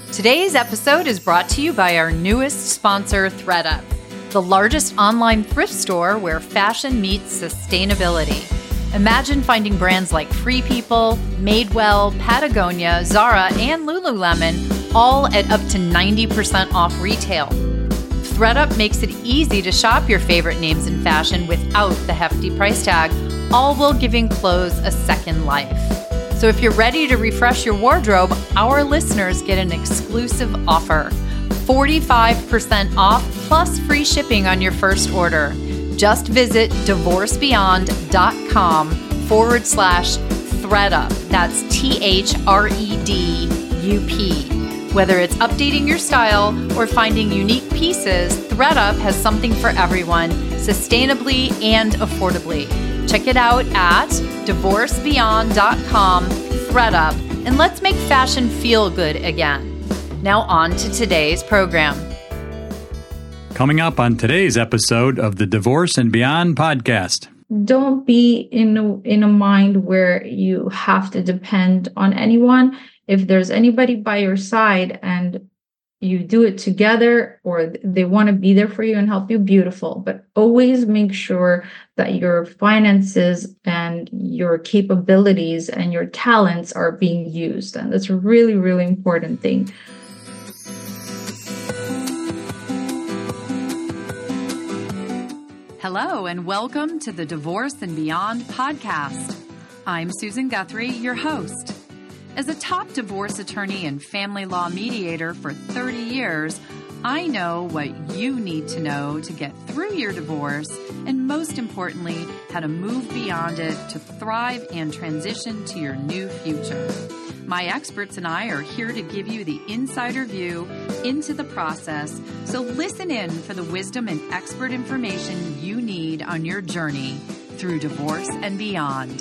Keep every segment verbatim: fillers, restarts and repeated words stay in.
Today's episode is brought to you by our newest sponsor, ThredUp, the largest online thrift store where fashion meets sustainability. Imagine finding brands like Free People, Madewell, Patagonia, Zara, and Lululemon all at up to ninety percent off retail. ThredUp makes it easy to shop your favorite names in fashion without the hefty price tag, all while giving clothes a second life. So if you're ready to refresh your wardrobe, our listeners get an exclusive offer. forty-five percent off plus free shipping on your first order. Just visit divorcebeyond.com forward slash threadup. That's T H R E D U P. Whether it's updating your style or finding unique pieces, ThredUp has something for everyone, sustainably and affordably. Check it out at divorcebeyond.com threadup, and let's make fashion feel good again. Now on to today's program. Coming up on today's episode of the Divorce and Beyond podcast. Don't be in a, in a mind where you have to depend on anyone. If there's anybody by your side and you do it together, or they want to be there for you and help you, beautiful. But always make sure that your finances and your capabilities and your talents are being used. And that's a really, really important thing. Hello, and welcome to the Divorce and Beyond podcast. I'm Susan Guthrie, your host. As a top divorce attorney and family law mediator for thirty years, I know what you need to know to get through your divorce, and most importantly, how to move beyond it to thrive and transition to your new future. My experts and I are here to give you the insider view into the process, so listen in for the wisdom and expert information you need on your journey through divorce and beyond.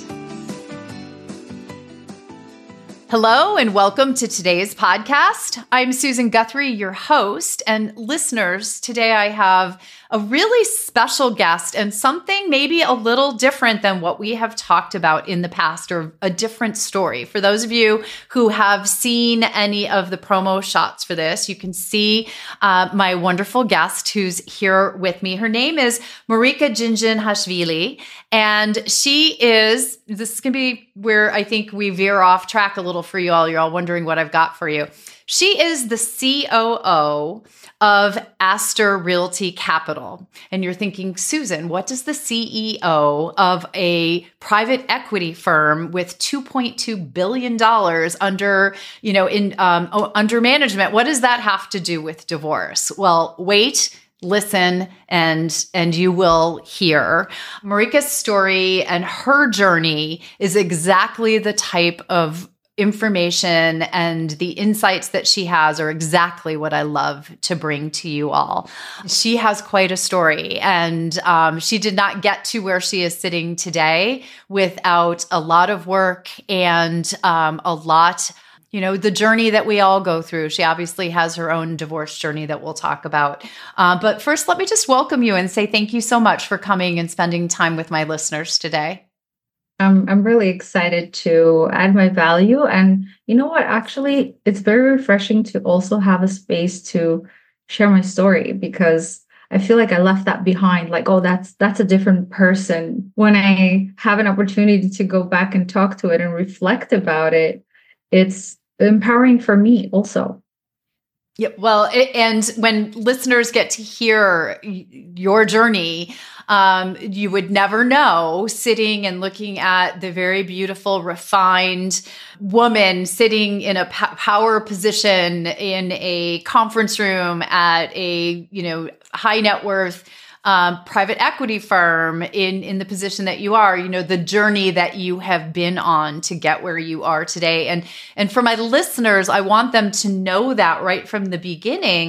Hello and welcome to today's podcast. I'm Susan Guthrie, your host, and listeners, today I have a really special guest and something maybe a little different than what we have talked about in the past, or a different story. For those of you who have seen any of the promo shots for this, you can see uh, my wonderful guest who's here with me. Her name is Marika Jinjanhashvili, and she is, this is going to be where I think we veer off track a little for you all. You're all wondering what I've got for you. She is the C O O of Astor Realty Capital. And you're thinking, Susan, what does the C E O of a private equity firm with two point two billion dollars under, you know, in um, under management, what does that have to do with divorce? Well, wait. Listen, and and you will hear. Marika's story and her journey is exactly the type of information, and the insights that she has are exactly what I love to bring to you all. She has quite a story, and um, she did not get to where she is sitting today without a lot of work and um, a lot You know, the journey that we all go through. She obviously has her own divorce journey that we'll talk about. Uh, but first, let me just welcome you and say thank you so much for coming and spending time with my listeners today. Um, I'm really excited to add my value. And you know what? Actually, it's very refreshing to also have a space to share my story, because I feel like I left that behind. Like, oh, that's that's a different person. When I have an opportunity to go back and talk to it and reflect about it, it's empowering for me also. Yeah, well, it, and when listeners get to hear your journey, um, you would never know, sitting and looking at the very beautiful, refined woman sitting in a p- power position in a conference room at a, you know, high net worth Um, private equity firm in, in the position that you are, you know, the journey that you have been on to get where you are today. And, and for my listeners, I want them to know that right from the beginning,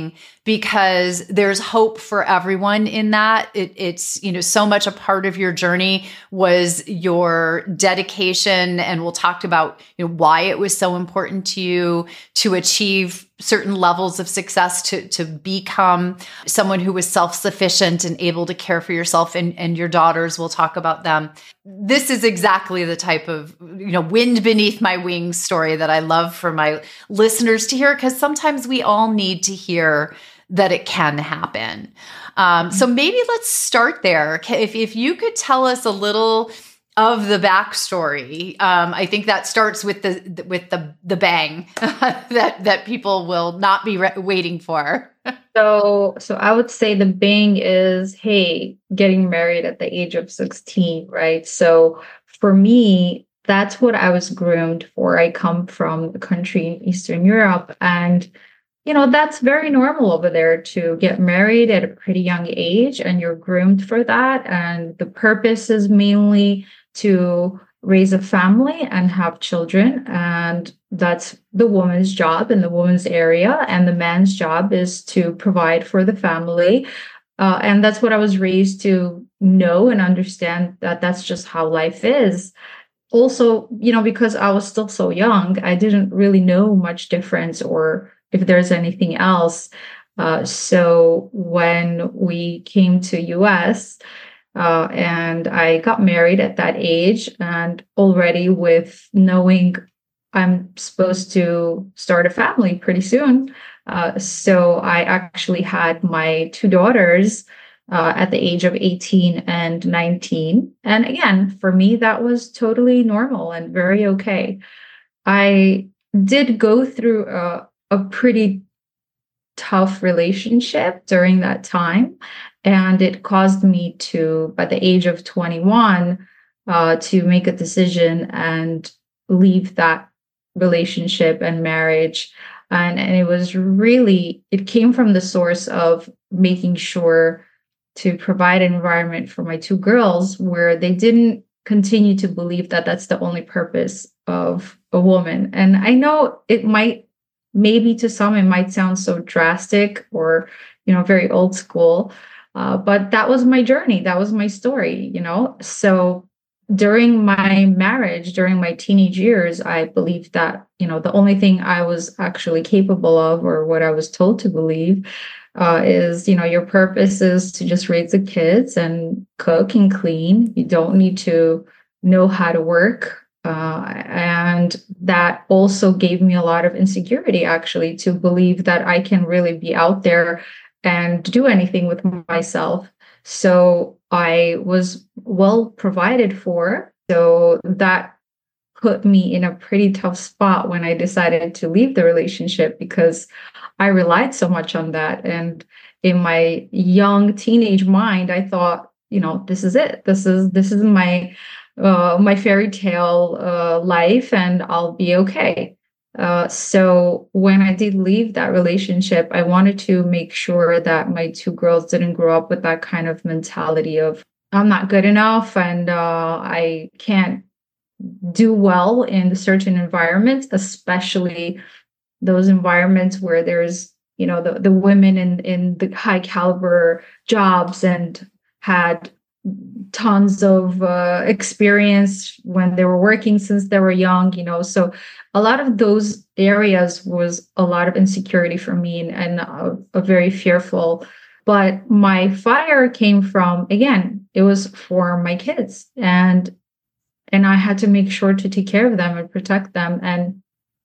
because there's hope for everyone in that. It, it's, you know, so much a part of your journey was your dedication. And we'll talk about, you know, why it was so important to you to achieve certain levels of success, to, to become someone who was self-sufficient and able to care for yourself and, and your daughters. We'll talk about them. This is exactly the type of, you know, wind beneath my wings story that I love for my listeners to hear, because sometimes we all need to hear that it can happen. Um, so maybe let's start there. If, if you could tell us a little of the backstory, um, I think that starts with the with the the bang that that people will not be re- waiting for. So, so I would say the bang is, hey, getting married at the age of sixteen, right? So for me, that's what I was groomed for. I come from a country in Eastern Europe, and you know, that's very normal over there to get married at a pretty young age, and you're groomed for that. And the purpose is mainly to raise a family and have children. And that's the woman's job in the woman's area. And the man's job is to provide for the family. Uh, and that's what I was raised to know and understand, that that's just how life is. Also, you know, because I was still so young, I didn't really know much difference or if there's anything else. Uh, so when we came to U S, Uh, and I got married at that age, and already with knowing I'm supposed to start a family pretty soon. Uh, so I actually had my two daughters uh, at the age of eighteen and nineteen. And again, for me, that was totally normal and very okay. I did go through a, a pretty tough relationship during that time. And it caused me to, by the age of twenty-one, uh, to make a decision and leave that relationship and marriage. And, and it was really, it came from the source of making sure to provide an environment for my two girls where they didn't continue to believe that that's the only purpose of a woman. And I know it might, maybe to some, it might sound so drastic or, you know, very old school. Uh, but that was my journey. That was my story, you know. So during my marriage, during my teenage years, I believed that, you know, the only thing I was actually capable of, or what I was told to believe, uh, is, you know, your purpose is to just raise the kids and cook and clean. You don't need to know how to work. Uh, and that also gave me a lot of insecurity, actually, to believe that I can really be out there and do anything with myself. So I was well provided for. So that put me in a pretty tough spot when I decided to leave the relationship, because I relied so much on that. And in my young teenage mind, I thought, you know, this is it. This is this is my uh, my fairy tale uh, life, and I'll be okay. Uh, so when I did leave that relationship, I wanted to make sure that my two girls didn't grow up with that kind of mentality of, I'm not good enough and uh, I can't do well in certain environments, especially those environments where there's, you know, the, the women in, in the high caliber jobs and had tons of uh, experience when they were working since they were young, you know. So a lot of those areas was a lot of insecurity for me, and, and a, a very fearful. But my fire came from, again, it was for my kids, and and I had to make sure to take care of them and protect them. And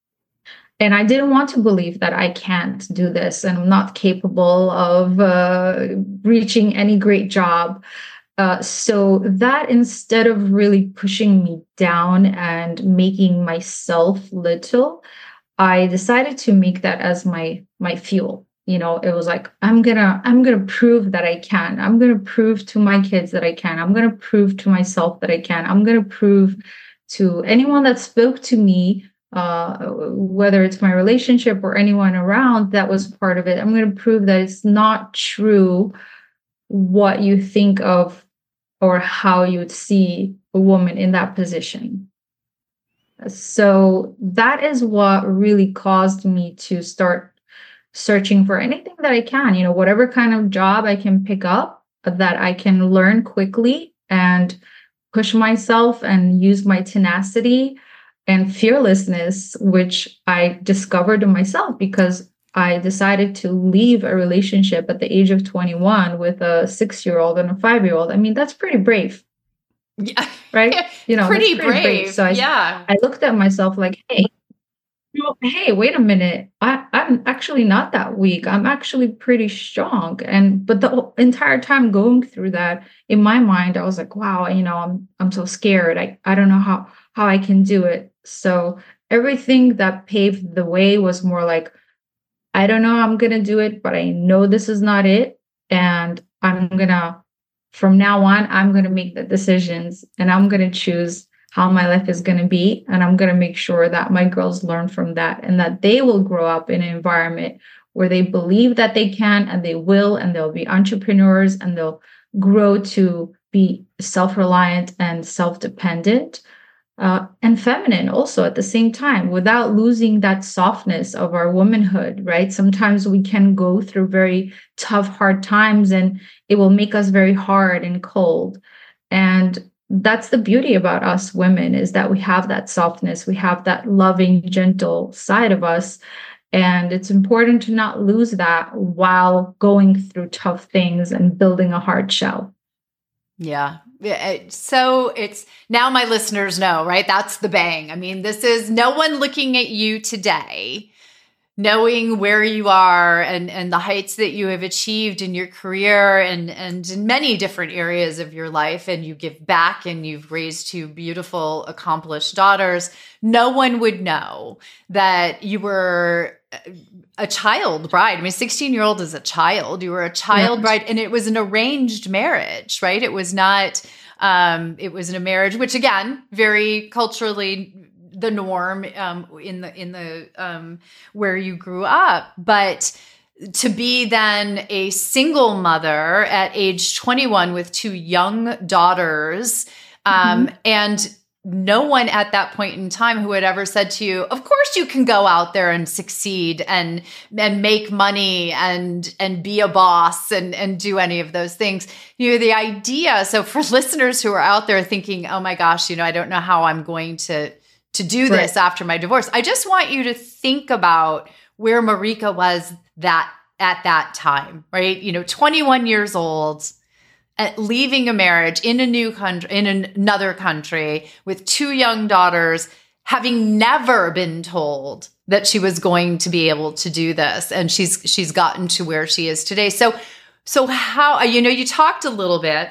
and I didn't want to believe that I can't do this and I'm not capable of uh, reaching any great job. Uh, so that, instead of really pushing me down and making myself little, I decided to make that as my my fuel. You know, it was like, I'm gonna I'm gonna prove that I can. I'm gonna prove to my kids that I can. I'm gonna prove to myself that I can. I'm gonna prove to anyone that spoke to me, uh, whether it's my relationship or anyone around that was part of it. I'm gonna prove that it's not true what you think of or how you would see a woman in that position. So that is what really caused me to start searching for anything that I can, you know, whatever kind of job I can pick up that I can learn quickly and push myself and use my tenacity and fearlessness, which I discovered in myself because I decided to leave a relationship at the age of twenty-one with a six-year-old and a five-year-old. I mean, that's pretty brave. Yeah. Right? You know, pretty, pretty brave. brave. So I, yeah. I looked at myself like, hey, you know, hey, wait a minute. I, I'm actually not that weak. I'm actually pretty strong. And but the entire time going through that, in my mind, I was like, wow, you know, I'm I'm so scared. I, I don't know how how I can do it. So everything that paved the way was more like, I don't know how I'm gonna do it, but I know this is not it. And I'm gonna from now on, I'm going to make the decisions and I'm going to choose how my life is going to be. And I'm going to make sure that my girls learn from that and that they will grow up in an environment where they believe that they can and they will, and they'll be entrepreneurs and they'll grow to be self-reliant and self-dependent uh, and feminine also at the same time, without losing that softness of our womanhood, right? Sometimes we can go through very tough, hard times and it will make us very hard and cold. And that's the beauty about us women, is that we have that softness, we have that loving, gentle side of us. And it's important to not lose that while going through tough things and building a hard shell. Yeah. So it's now my listeners know, right? That's the bang. I mean, this is no one looking at you today, knowing where you are and, and the heights that you have achieved in your career and, and in many different areas of your life. And you give back and you've raised two beautiful, accomplished daughters. No one would know that you were a child bride. I mean, sixteen year old is a child. You were a child Yeah. bride, and it was an arranged marriage, right? It was not, um, it was in a marriage, which again, very culturally the norm, um, in the, in the, um, where you grew up. But to be then a single mother at age twenty-one with two young daughters, um, mm-hmm. and no one at that point in time who had ever said to you, of course you can go out there and succeed and, and make money and, and be a boss and, and do any of those things. You know, the idea. So for listeners who are out there thinking, oh my gosh, you know, I don't know how I'm going to, to do this right. after my divorce. I just want you to think about where Marika was that at that time, right? You know, twenty-one years old, at leaving a marriage in a new country, in an- another country with two young daughters, having never been told that she was going to be able to do this. And she's, she's gotten to where she is today. So, so how, you know, you talked a little bit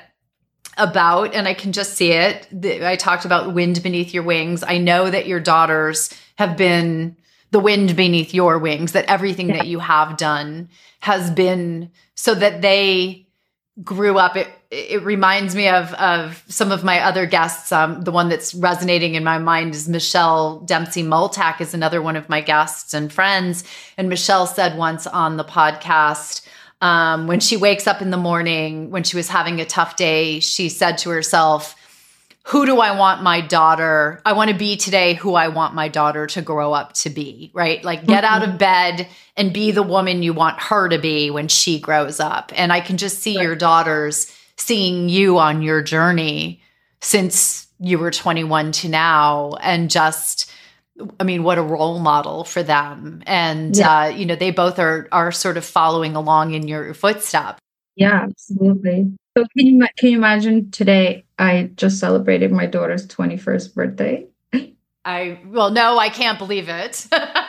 about, and I can just see it. The, I talked about wind beneath your wings. I know that your daughters have been the wind beneath your wings, that everything yeah. that you have done has been so that they grew up. It, it reminds me of, of some of my other guests. Um, the one that's resonating in my mind is Michelle Dempsey Multack is another one of my guests and friends. And Michelle said once on the podcast, um, when she wakes up in the morning, when she was having a tough day, she said to herself, who do I want my daughter? I want to be today who I want my daughter to grow up to be, right? Like get out of bed and be the woman you want her to be when she grows up. And I can just see your daughters seeing you on your journey since you were twenty-one to now. And just, I mean, what a role model for them. And, yeah. uh, you know, they both are, are sort of following along in your footsteps. Yeah, absolutely. So can you, can you imagine today, I just celebrated my daughter's twenty-first birthday. I, well, no, I can't believe it.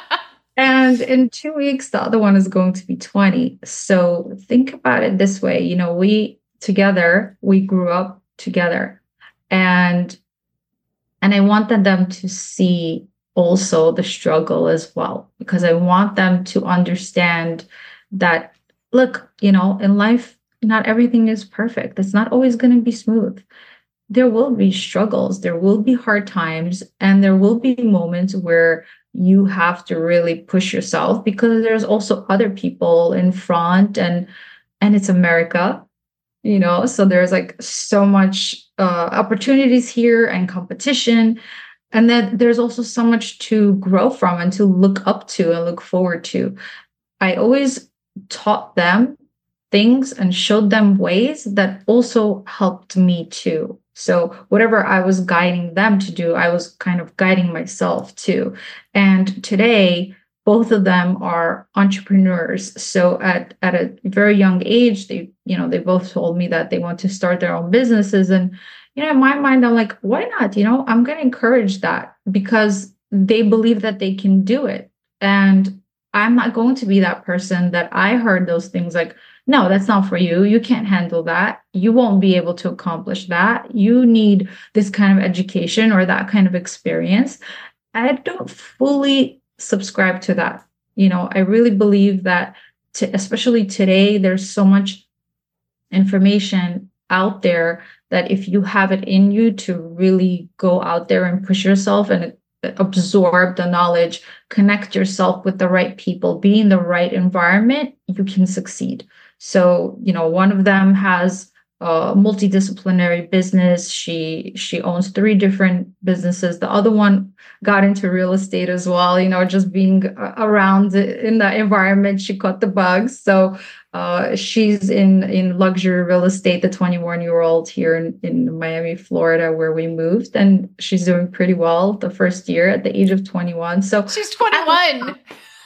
And in two weeks, the other one is going to be twenty. So think about it this way. You know, we together, we grew up together. And, and I wanted them to see also the struggle as well, because I want them to understand that, look, you know, in life, not everything is perfect. It's not always going to be smooth. There will be struggles. There will be hard times. And there will be moments where you have to really push yourself, because there's also other people in front, and, and it's America, you know, so there's like so much uh, opportunities here and competition. And then there's also so much to grow from and to look up to and look forward to. I always taught them things and showed them ways that also helped me too. So whatever I was guiding them to do, I was kind of guiding myself too. And today, both of them are entrepreneurs. So at, at a very young age, they, you know, they both told me that they want to start their own businesses. And, you know, in my mind, I'm like, why not? You know, I'm going to encourage that because they believe that they can do it. And I'm not going to be that person that I heard those things like, no, that's not for you. You can't handle that. You won't be able to accomplish that. You need this kind of education or that kind of experience. I don't fully subscribe to that. You know, I really believe that, to, especially today, there's so much information out there that if you have it in you to really go out there and push yourself and absorb the knowledge, connect yourself with the right people, be in the right environment, you can succeed. So, you know, one of them has a multidisciplinary business. She she owns three different businesses. The other one got into real estate as well. You know, just being around in that environment, she caught the bug. So uh, she's in in luxury real estate, the twenty-one-year-old here in, in Miami, Florida, where we moved. And she's doing pretty well the first year at the age of twenty-one. So she's twenty-one.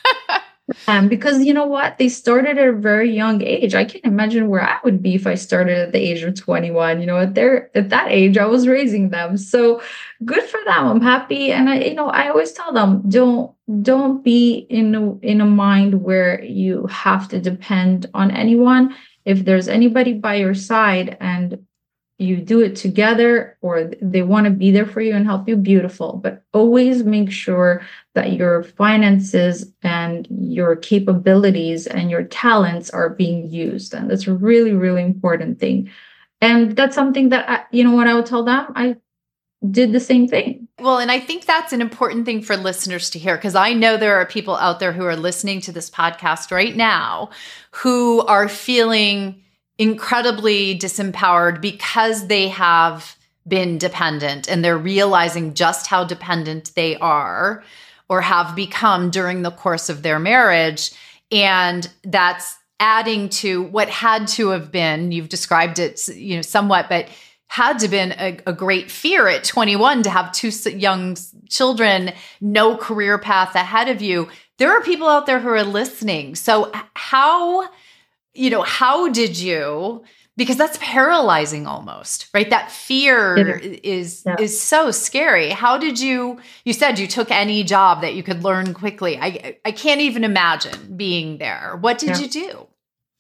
Um, because you know what? They started at a very young age. I can't imagine where I would be if I started at the age of twenty-one. You know, at their at that age, I was raising them. So good for them. I'm happy. And I, you know, I always tell them, don't don't be in a, in a mind where you have to depend on anyone. If there's anybody by your side and you do it together or they want to be there for you and help you, beautiful. But always make sure that your finances and your capabilities and your talents are being used. And that's a really, really important thing. And that's something that, I, you know, when I would tell them, I did the same thing. Well, and I think that's an important thing for listeners to hear, because I know there are people out there who are listening to this podcast right now who are feeling incredibly disempowered because they have been dependent and they're realizing just how dependent they are or have become during the course of their marriage. And that's adding to what had to have been, you've described it, you know, somewhat, but had to have been a, a great fear at twenty-one to have two young children, no career path ahead of you. There are people out there who are listening. So how, you know, how did you, because that's paralyzing almost, right? That fear is, yeah. is so scary. How did you, you said you took any job that you could learn quickly. I, I can't even imagine being there. What did yeah. you do?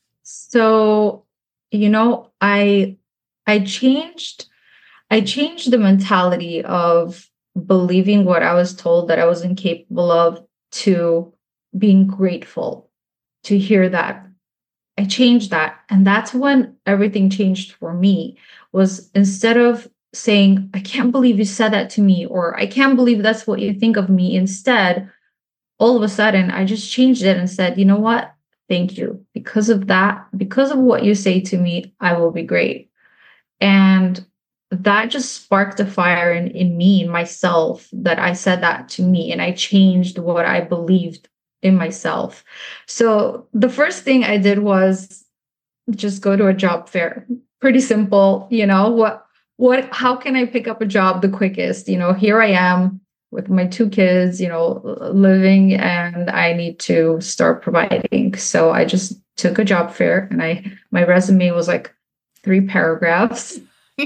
So, you know, I, I changed, I changed the mentality of believing what I was told that I was incapable of to being grateful to hear that. I changed that. And that's when everything changed for me, was instead of saying, I can't believe you said that to me, or I can't believe that's what you think of me. Instead, all of a sudden, I just changed it and said, you know what? Thank you. Because of that, because of what you say to me, I will be great. And that just sparked a fire in, in me, in myself, that I said that to me. And I changed what I believed in myself. So the first thing I did was just go to a job fair. Pretty simple, you know, what, what, how can I pick up a job the quickest? You know, here I am with my two kids, you know, living, and I need to start providing. So I just took a job fair, and I, my resume was like three paragraphs.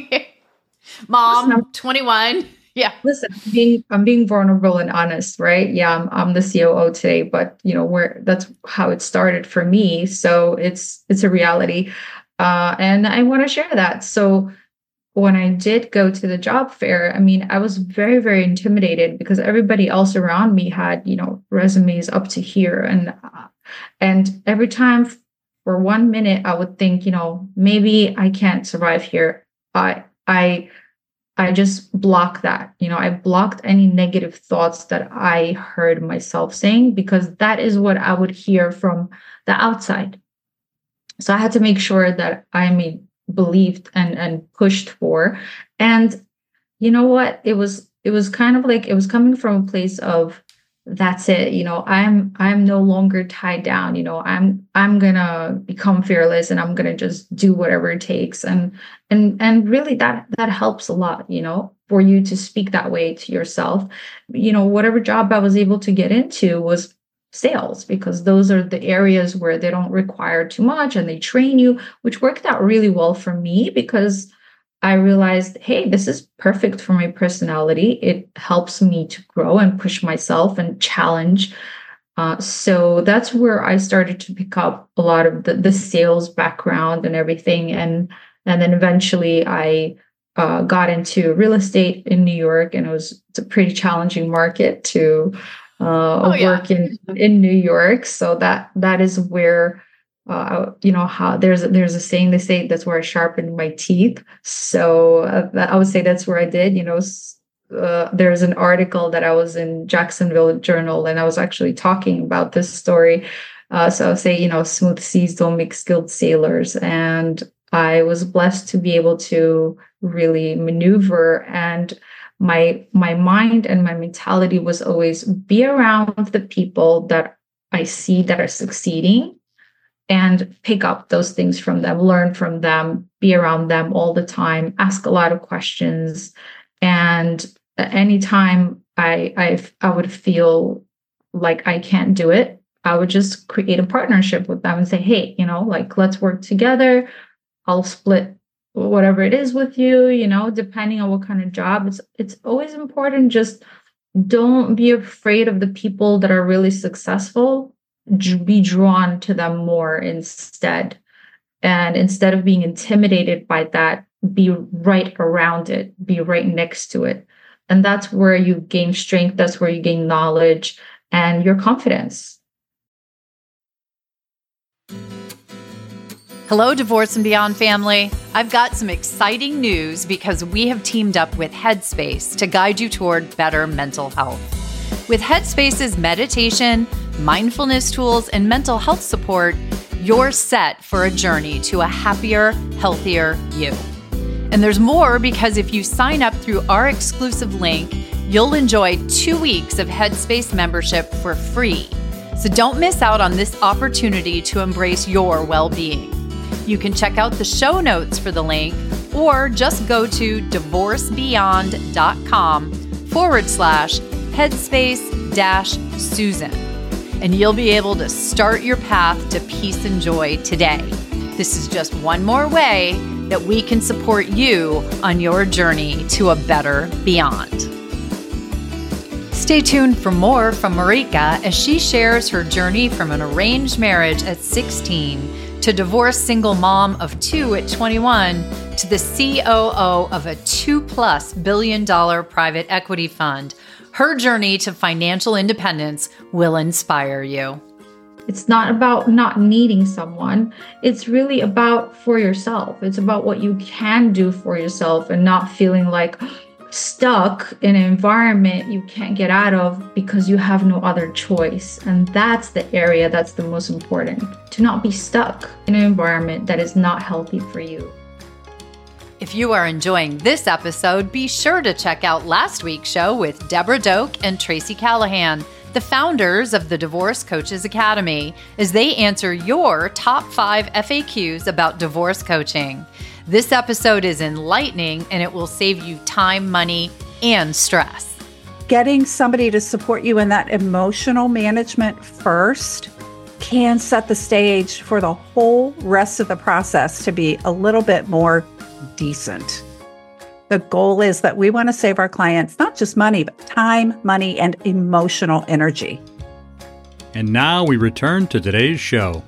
Mom, twenty-one. Yeah. Listen, I'm being, I'm being vulnerable and honest, right? Yeah, I'm, I'm the C O O today, but you know, where that's how it started for me. So it's, it's a reality. Uh, and I want to share that. So when I did go to the job fair, I mean, I was very, very intimidated because everybody else around me had, you know, resumes up to here. And, uh, and every time for one minute, I would think, you know, maybe I can't survive here. I, I, I just blocked that, you know, I blocked any negative thoughts that I heard myself saying, because that is what I would hear from the outside. So I had to make sure that I made, believed and, and pushed for. And you know what? It was, it was kind of like, it was coming from a place of that's it. You know, I'm I'm no longer tied down. You know, I'm I'm gonna become fearless and I'm gonna just do whatever it takes. And and and really that that helps a lot, you know, for you to speak that way to yourself. You know, whatever job I was able to get into was sales, because those are the areas where they don't require too much and they train you, which worked out really well for me because I realized, hey, this is perfect for my personality. It helps me to grow and push myself and challenge. Uh, so that's where I started to pick up a lot of the, the sales background and everything. And, and then eventually I uh, got into real estate in New York, and it was it's a pretty challenging market to uh, oh, work yeah. in, in New York. So that that is where Uh, you know how there's there's a saying they say that's where I sharpened my teeth. So uh, I would say that's where I did. You know, uh, there's an article that I was in Jacksonville Journal, and I was actually talking about this story. Uh, so I would say, you know, smooth seas don't make skilled sailors, and I was blessed to be able to really maneuver. And my my mind and my mentality was always be around the people that I see that are succeeding, and pick up those things from them, learn from them, be around them all the time, ask a lot of questions. And anytime I, I, I would feel like I can't do it, I would just create a partnership with them and say, hey, you know, like, let's work together. I'll split whatever it is with you, you know, depending on what kind of job. It's, it's always important. Just don't be afraid of the people that are really successful. Be drawn to them more instead. And instead of being intimidated by that, be right around it, be right next to it. And that's where you gain strength. That's where you gain knowledge and your confidence. Hello, Divorce and Beyond family. I've got some exciting news because we have teamed up with Headspace to guide you toward better mental health. With Headspace's meditation, mindfulness tools, and mental health support, you're set for a journey to a happier, healthier you. And there's more, because if you sign up through our exclusive link, you'll enjoy two weeks of Headspace membership for free. So don't miss out on this opportunity to embrace your well-being. You can check out the show notes for the link, or just go to divorcebeyond.com forward slash headspace dash Susan. And you'll be able to start your path to peace and joy today. This is just one more way that we can support you on your journey to a better beyond. Stay tuned for more from Marika as she shares her journey from an arranged marriage at sixteen to divorced single mom of two at twenty-one to the C O O of a two-plus billion dollar private equity fund. Her journey to financial independence will inspire you. It's not about not needing someone. It's really about for yourself. It's about what you can do for yourself and not feeling like stuck in an environment you can't get out of because you have no other choice. And that's the area that's the most important, to not be stuck in an environment that is not healthy for you. If you are enjoying this episode, be sure to check out last week's show with Deborah Doak and Tracy Callahan, the founders of the Divorce Coaches Academy, as they answer your top five F A Qs about divorce coaching. This episode is enlightening, and it will save you time, money, and stress. Getting somebody to support you in that emotional management first can set the stage for the whole rest of the process to be a little bit more decent. The goal is that we want to save our clients not just money, but time, money, and emotional energy. And now we return to today's show.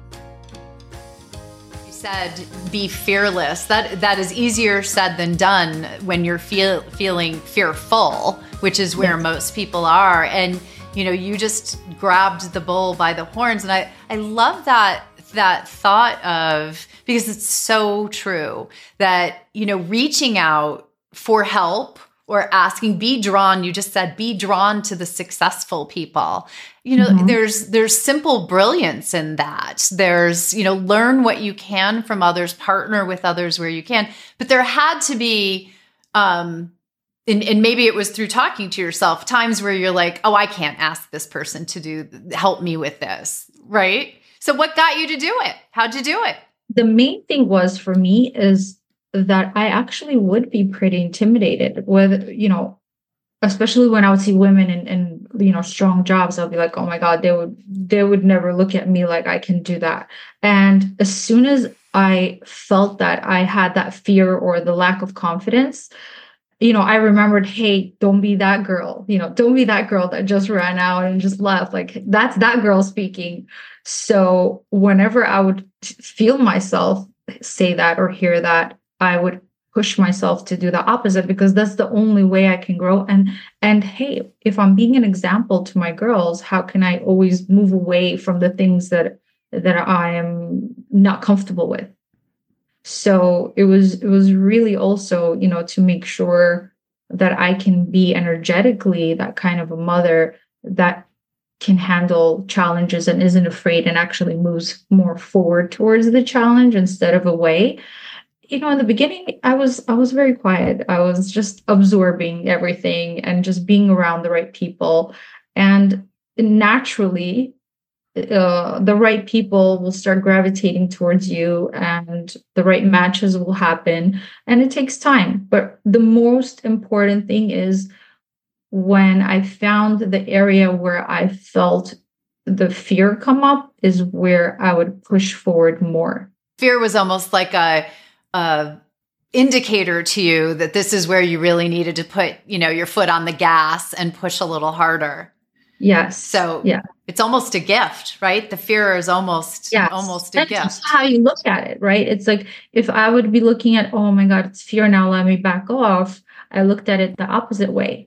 You said be fearless. That that is easier said than done when you're feel, feeling fearful, which is where yes. most people are. And you know, you just grabbed the bull by the horns, and I I love that that thought of, because it's so true that, you know, reaching out for help or asking, be drawn, you just said, be drawn to the successful people. You know, mm-hmm. there's, there's simple brilliance in that. There's, you know, learn what you can from others, partner with others where you can, but there had to be, um, and, and maybe it was through talking to yourself, times where you're like, oh, I can't ask this person to do, help me with this. Right. So what got you to do it? How'd you do it? The main thing was for me is that I actually would be pretty intimidated with, you know, especially when I would see women in, in, you know, strong jobs. I'll be like, oh my God, they would, they would never look at me like I can do that. And as soon as I felt that I had that fear or the lack of confidence, you know, I remembered, hey, don't be that girl, you know, don't be that girl that just ran out and just left. Like that's that girl speaking. So whenever I would feel myself say that or hear that, I would push myself to do the opposite, because that's the only way I can grow. And, and hey, if I'm being an example to my girls, how can I always move away from the things that, that I am not comfortable with? So it was, it was really also, you know, to make sure that I can be energetically that kind of a mother that can handle challenges and isn't afraid and actually moves more forward towards the challenge instead of away. You know, in the beginning, I was I was very quiet. I was just absorbing everything and just being around the right people. And naturally, uh, the right people will start gravitating towards you and the right matches will happen. And it takes time. But the most important thing is when I found the area where I felt the fear come up is where I would push forward more. Fear was almost like a Uh, indicator to you that this is where you really needed to put, you know, your foot on the gas and push a little harder. Yes. So yeah, it's almost a gift, right? The fear is almost, yes. almost a That's gift. how you look at it, right? It's like, if I would be looking at, oh my God, it's fear now, let me back off. I looked at it the opposite way.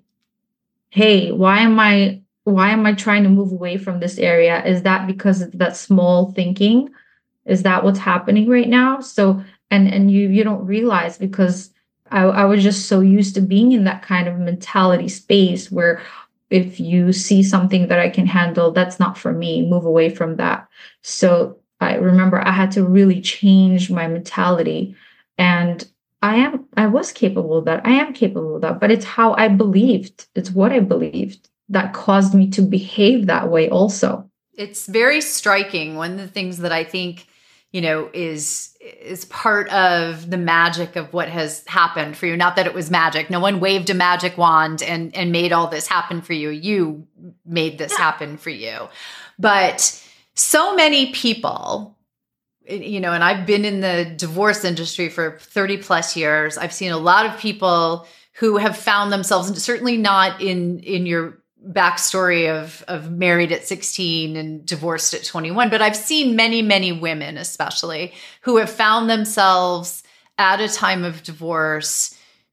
Hey, why am I, why am I trying to move away from this area? Is that because of that small thinking? Is that what's happening right now? So And and you you don't realize, because I, I was just so used to being in that kind of mentality space where if you see something that I can handle, that's not for me, move away from that. So I remember I had to really change my mentality. And I am I was capable of that. I am capable of that. But it's how I believed. It's what I believed that caused me to behave that way also. It's very striking. One of the things that I think, you know, is is part of the magic of what has happened for you. Not that it was magic. No one waved a magic wand and, and made all this happen for you. You made this yeah. happen for you. But so many people, you know, and I've been in the divorce industry for thirty plus years. I've seen a lot of people who have found themselves, and certainly not in, in your backstory of, of married at sixteen and divorced at twenty-one. But I've seen many, many women, especially, who have found themselves at a time of divorce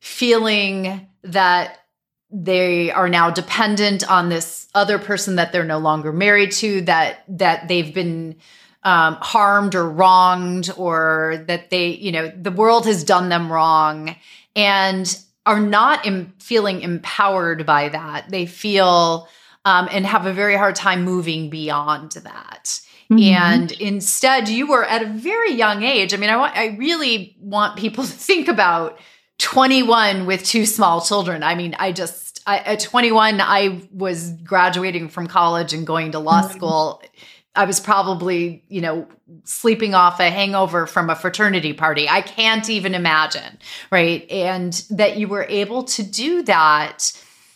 feeling that they are now dependent on this other person that they're no longer married to, that, that they've been um, harmed or wronged, or that they, you know, the world has done them wrong. And are not em- feeling empowered by that. They feel um, and have a very hard time moving beyond that. Mm-hmm. And instead, you were at a very young age. I mean, I, want, I really want people to think about twenty-one with two small children. I mean, I just, I, at twenty-one, I was graduating from college and going to law mm-hmm. school. I was probably, you know, sleeping off a hangover from a fraternity party. I can't even imagine, right? And that you were able to do that,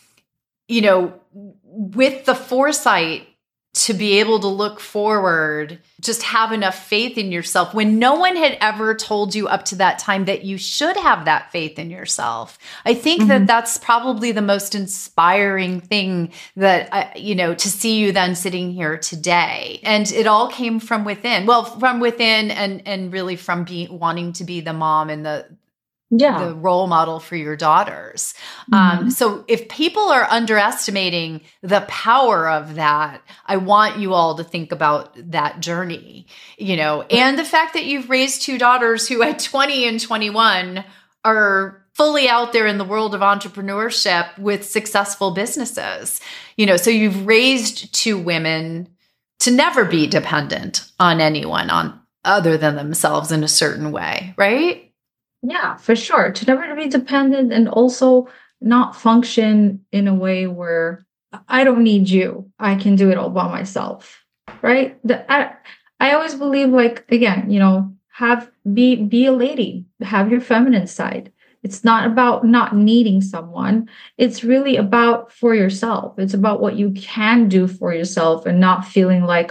you know, with the foresight to be able to look forward, just have enough faith in yourself when no one had ever told you up to that time that you should have that faith in yourself. I think mm-hmm. that that's probably the most inspiring thing that, uh, you know, to see you then sitting here today. And it all came from within, well, from within and, and really from being, wanting to be the mom and the, yeah. the role model for your daughters. Mm-hmm. Um, so if people are underestimating the power of that, I want you all to think about that journey, you know, and the fact that you've raised two daughters who at twenty and twenty-one are fully out there in the world of entrepreneurship with successful businesses, you know, so you've raised two women to never be dependent on anyone on other than themselves in a certain way, right? Yeah, for sure. To never be dependent, and also not function in a way where I don't need you. I can do it all by myself. Right. The, I, I always believe, like, again, you know, have be be a lady, have your feminine side. It's not about not needing someone. It's really about for yourself. It's about what you can do for yourself and not feeling like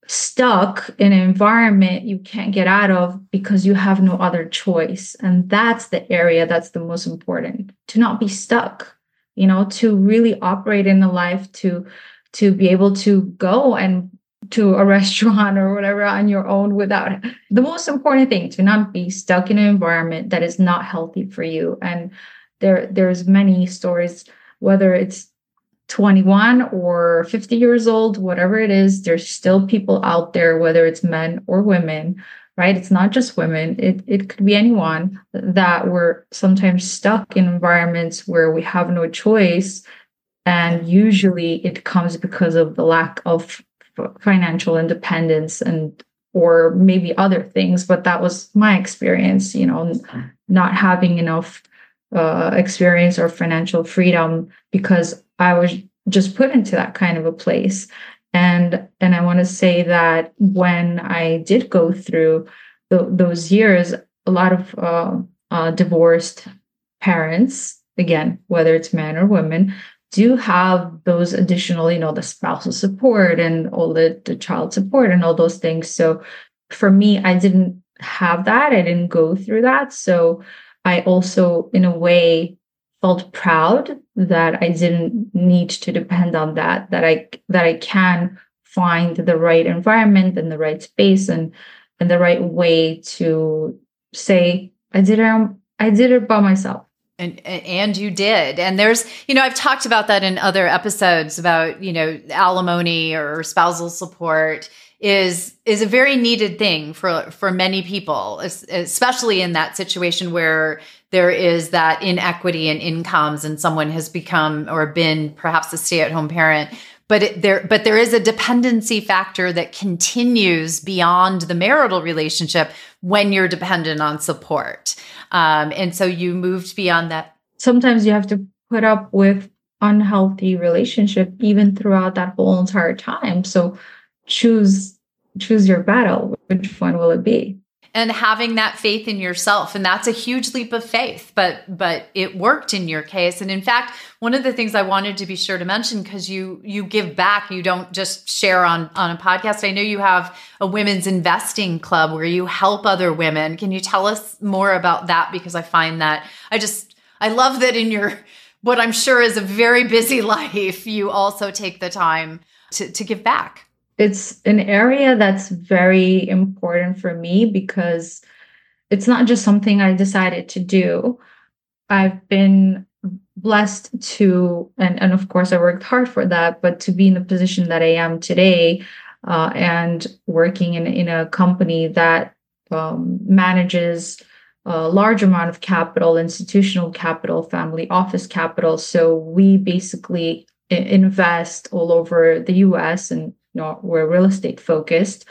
stuck in an environment you can't get out of because you have no other choice. And that's the area that's the most important, to not be stuck, you know, to really operate in the life, to to be able to go and to a restaurant or whatever on your own without the most important thing, to not be stuck in an environment that is not healthy for you. And there there's many stories, whether it's twenty-one or fifty years old, whatever it is, there's still people out there, whether it's men or women, right? It's not just women. It, it could be anyone, that we're sometimes stuck in environments where we have no choice. And usually it comes because of the lack of financial independence and or maybe other things, but that was my experience, you know, not having enough uh, experience or financial freedom because I was just put into that kind of a place. And and I want to say that when I did go through the, those years, a lot of uh, uh, divorced parents, again, whether it's men or women, do have those additional, you know, the spousal support and all the, the child support and all those things. So for me, I didn't have that. I didn't go through that. So I also, in a way, felt proud that I didn't need to depend on that, that I that I can find the right environment and the right space and and the right way to say, I did it, I did it by myself. And, and you did. And there's, you know, I've talked about that in other episodes about, you know, alimony or spousal support is, is a very needed thing for, for many people, especially in that situation where there is that inequity in incomes and someone has become or been perhaps a stay-at-home parent. But it, there, but there is a dependency factor that continues beyond the marital relationship when you're dependent on support. Um, and so you moved beyond that. Sometimes you have to put up with unhealthy relationship even throughout that whole entire time. So choose choose your battle. Which one will it be? And having that faith in yourself. And that's a huge leap of faith, but but it worked in your case. And in fact, one of the things I wanted to be sure to mention, because you you give back, you don't just share on, on a podcast. I know you have a women's investing club where you help other women. Can you tell us more about that? Because I find that I just, I love that in your, what I'm sure is a very busy life, you also take the time to, to give back. It's an area that's very important for me because it's not just something I decided to do. I've been blessed to, and, and of course I worked hard for that, but to be in the position that I am today uh, and working in, in a company that um, manages a large amount of capital, institutional capital, family office capital. So we basically invest all over the U S and you know, we're real estate focused.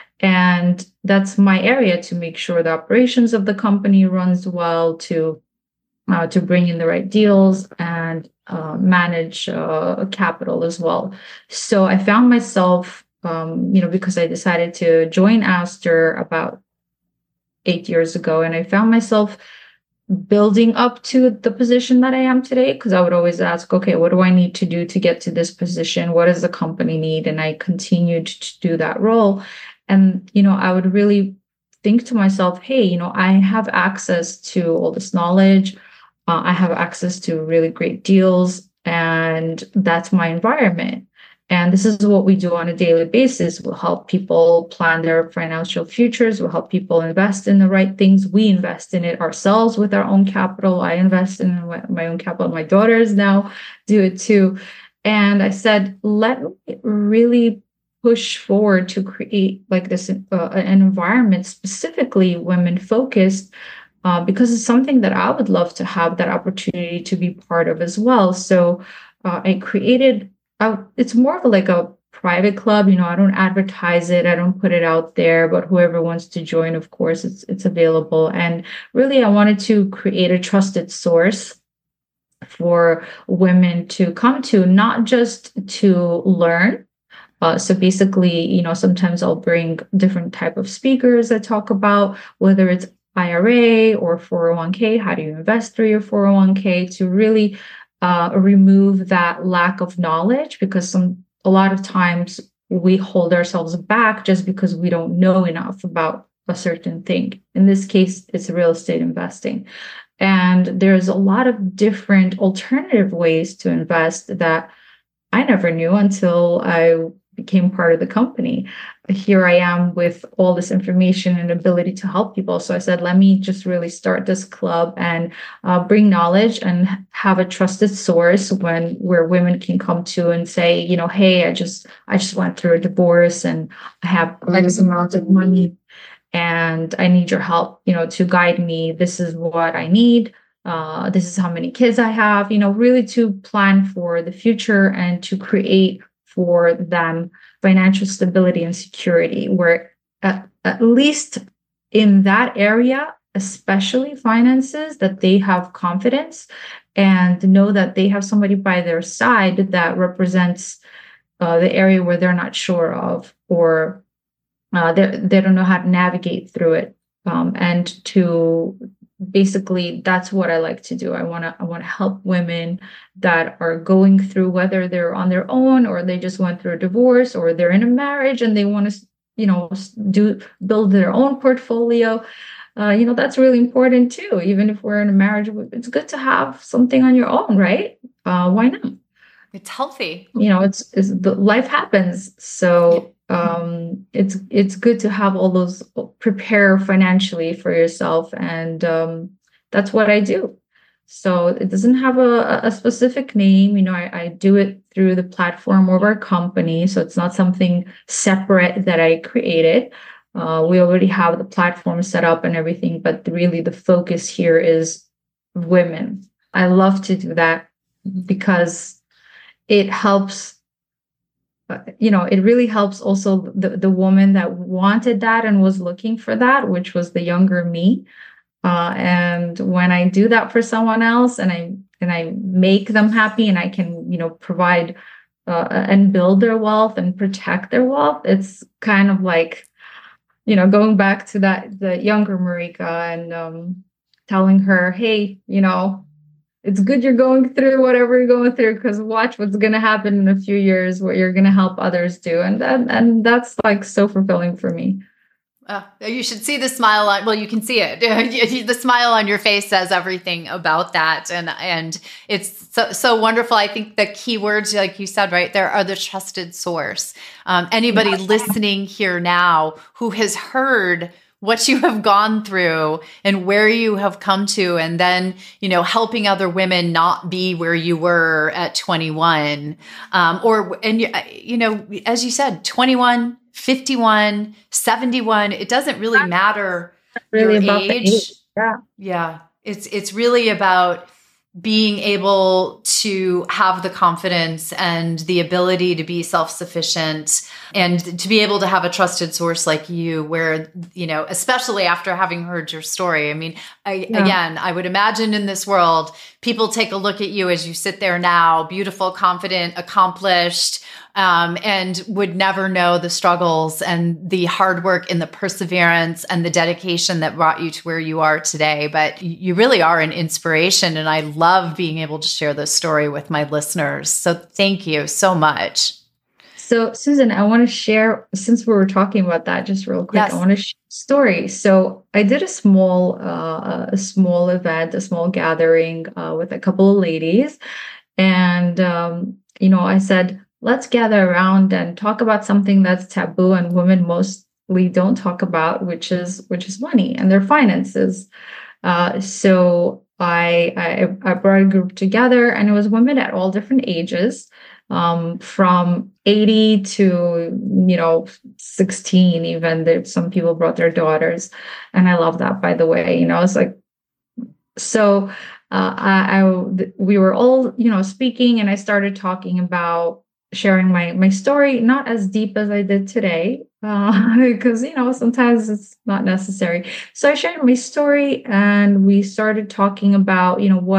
And that's my area, to make sure the operations of the company runs well, to uh, to bring in the right deals and uh, manage uh, capital as well. So I found myself, um, you know, because I decided to join Aster about eight years ago, and I found myself building up to the position that I am today, because I would always ask, okay, what do I need to do to get to this position? What does the company need? And I continued to do that role. And, you know, I would really think to myself, hey, you know, I have access to all this knowledge. Uh, I have access to really great deals, and that's my environment. And this is what we do on a daily basis. We'll help people plan their financial futures. We'll help people invest in the right things. We invest in it ourselves with our own capital. I invest in my own capital. My daughters now do it too. And I said, let me really push forward to create like this uh, an environment specifically women focused, uh, because it's something that I would love to have that opportunity to be part of as well. So uh, I created I, it's more of like a private club. You know, I don't advertise it. I don't put it out there, but whoever wants to join, of course, it's it's available. And really, I wanted to create a trusted source for women to come to, not just to learn. Uh, so basically, you know, sometimes I'll bring different type of speakers that talk about whether it's I R A or four oh one k, how do you invest through your four oh one k to really uh, remove that lack of knowledge, because some a lot of times we hold ourselves back just because we don't know enough about a certain thing. In this case, it's real estate investing. And there's a lot of different alternative ways to invest that I never knew until I became part of the company. Here I am with all this information and ability to help people. So I said, let me just really start this club and uh, bring knowledge and have a trusted source when where women can come to and say, you know, hey, I just I just went through a divorce and I have X amount of money and I need your help, you know, to guide me. This is what I need. Uh, this is how many kids I have, you know, really to plan for the future and to create for them financial stability and security, where at, at least in that area, especially finances, that they have confidence and know that they have somebody by their side that represents uh, the area where they're not sure of, or uh, they they don't know how to navigate through it. Um, and to basically, that's what I like to do. I want to I want to help women that are going through, whether they're on their own or they just went through a divorce or they're in a marriage and they want to, you know, do build their own portfolio. Uh, you know, that's really important too. Even if we're in a marriage, it's good to have something on your own, right? Uh, why not? It's healthy. You know, it's, it's the life happens. So um, it's it's good to have all those, prepare financially for yourself. And um, that's what I do. So it doesn't have a, a specific name. You know, I, I do it through the platform of our company. So it's not something separate that I created. Uh, we already have the platform set up and everything, but really the focus here is women. I love to do that because it helps, uh, you know, it really helps also the, the woman that wanted that and was looking for that, which was the younger me. Uh, and when I do that for someone else and I and I make them happy and I can, you know, provide uh, and build their wealth and protect their wealth, it's kind of like, you know, going back to that, the younger Marika and um, telling her, hey, you know, it's good you're going through whatever you're going through, because watch what's going to happen in a few years, what you're going to help others do. And, and, and that's like so fulfilling for me. Uh, you should see the smile on, well, you can see it. The smile on your face says everything about that. And, and it's so, so wonderful. I think the key words, like you said, right there, are the trusted source. Um, anybody yeah. listening here now who has heard what you have gone through and where you have come to, and then, you know, helping other women not be where you were at twenty-one, um, or, and, you know, as you said, twenty-one, fifty-one, seventy-one, it doesn't really matter really your about age. The age. Yeah. Yeah. It's, it's really about being able to have the confidence and the ability to be self-sufficient and to be able to have a trusted source like you, where, you know, especially after having heard your story. I mean, I, yeah. again, I would imagine in this world, people take a look at you as you sit there now, beautiful, confident, accomplished, um, and would never know the struggles and the hard work and the perseverance and the dedication that brought you to where you are today. But you really are an inspiration. And I love being able to share this story with my listeners. So thank you so much. So Susan, I want to share, since we were talking about that, just real quick, yes. I want to share a story. So I did a small, uh, a small event, a small gathering uh, with a couple of ladies. And, um, you know, I said, let's gather around and talk about something that's taboo and women mostly don't talk about, which is which is money and their finances. Uh, so I, I I brought a group together, and it was women at all different ages, um, from eighty to, you know, sixteen. Even there, some people brought their daughters, and I love that. By the way, you know, it's like so. Uh, I, I we were all, you know, speaking, and I started talking about sharing my my story, not as deep as I did today, uh, because, you know, sometimes it's not necessary. So I shared my story, and we started talking about, you know, what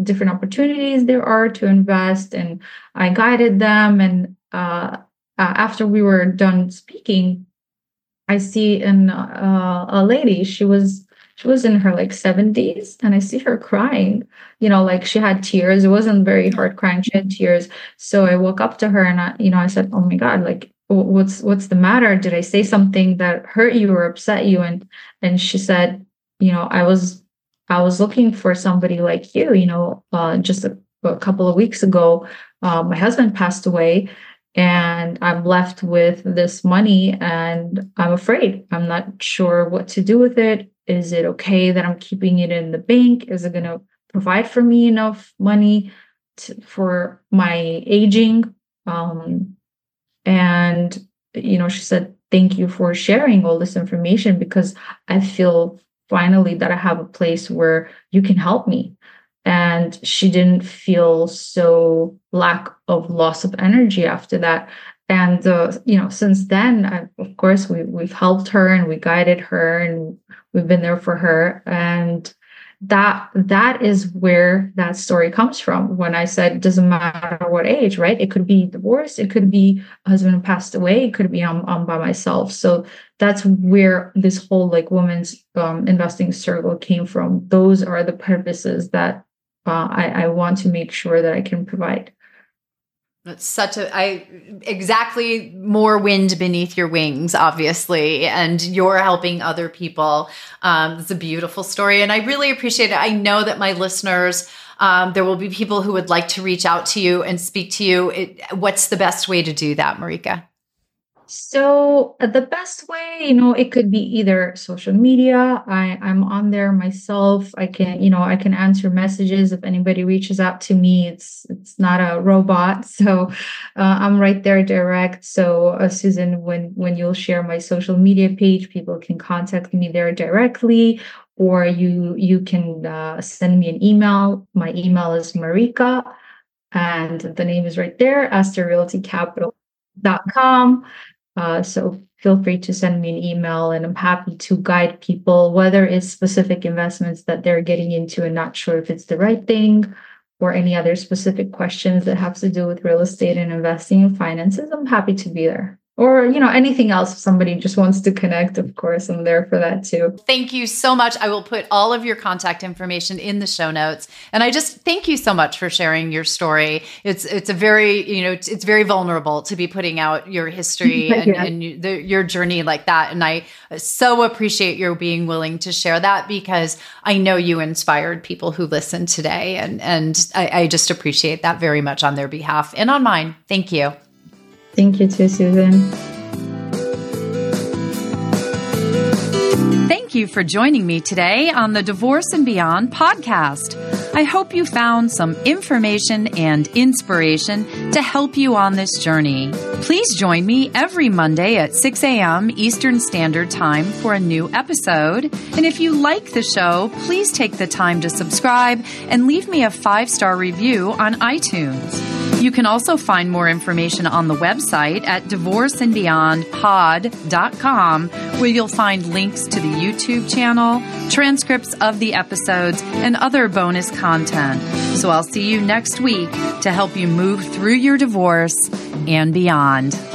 different opportunities there are to invest, and I guided them. And uh, after we were done speaking, I see an, uh, a lady, she was She was in her like seventies, and I see her crying, you know, like she had tears. It wasn't very hard crying. She had tears. So I woke up to her and I, you know, I said, oh my God, like, what's, what's the matter? Did I say something that hurt you or upset you? And, and she said, you know, I was, I was looking for somebody like you, you know, uh, just a, a couple of weeks ago, uh, my husband passed away, and I'm left with this money, and I'm afraid. I'm not sure what to do with it. Is it okay that I'm keeping it in the bank? Is it going to provide for me enough money to, for my aging? Um, and, you know, she said, thank you for sharing all this information, because I feel finally that I have a place where you can help me. And she didn't feel so lack of loss of energy after that. And, uh, you know, since then, I, of course, we, we've helped her and we guided her and we've been there for her. And that that is where that story comes from. When I said, it doesn't matter what age, right? It could be divorce. It could be a husband who passed away. It could be I'm, I'm by myself. So that's where this whole like women's um, investing circle came from. Those are the purposes that uh, I, I want to make sure that I can provide. It's such a, I, exactly more wind beneath your wings, obviously, and you're helping other people. Um, it's a beautiful story, and I really appreciate it. I know that my listeners, um, there will be people who would like to reach out to you and speak to you. It, what's the best way to do that, Marika? So uh, the best way, you know, it could be either social media. I, I'm on there myself. I can, you know, I can answer messages if anybody reaches out to me. It's it's not a robot, so uh, I'm right there direct. So uh, Susan, when when you'll share my social media page, people can contact me there directly, or you you can uh, send me an email. My email is Marika, and the name is right there, aster realty capital dot com. Uh, so feel free to send me an email, and I'm happy to guide people, whether it's specific investments that they're getting into and not sure if it's the right thing, or any other specific questions that have to do with real estate and investing and finances. I'm happy to be there. Or, you know, anything else. If somebody just wants to connect, of course, I'm there for that too. Thank you so much. I will put all of your contact information in the show notes. And I just thank you so much for sharing your story. It's it's a very, you know, it's, it's very vulnerable to be putting out your history and, yeah. and you, the, your journey like that. And I so appreciate your being willing to share that, because I know you inspired people who listen today. And, and I, I just appreciate that very much on their behalf and on mine. Thank you. Thank you too, Susan. Thank you for joining me today on the Divorce and Beyond podcast. I hope you found some information and inspiration to help you on this journey. Please join me every Monday at six a.m. Eastern Standard Time for a new episode. And if you like the show, please take the time to subscribe and leave me a five-star review on iTunes. You can also find more information on the website at divorce and beyond pod dot com, where you'll find links to the YouTube channel, transcripts of the episodes, and other bonus content. So I'll see you next week to help you move through your divorce and beyond.